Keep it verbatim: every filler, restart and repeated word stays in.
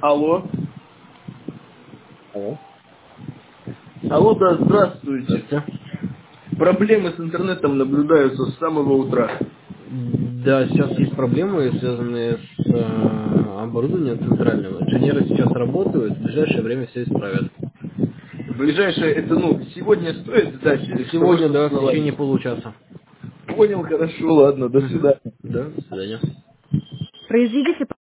Алло. Алло. Алло, да, здравствуйте. Здравствуйте. Проблемы с интернетом наблюдаются с самого утра. Да, сейчас есть проблемы, связанные с э, оборудованием центральным. Инженеры сейчас работают, в ближайшее время все исправят. В ближайшее, это, ну, сегодня стоит ждать или что? Сегодня, Можно да, в узнавать? течение получаса. Понял, хорошо, ладно, до Угу. свидания. Да, до свидания. Произведите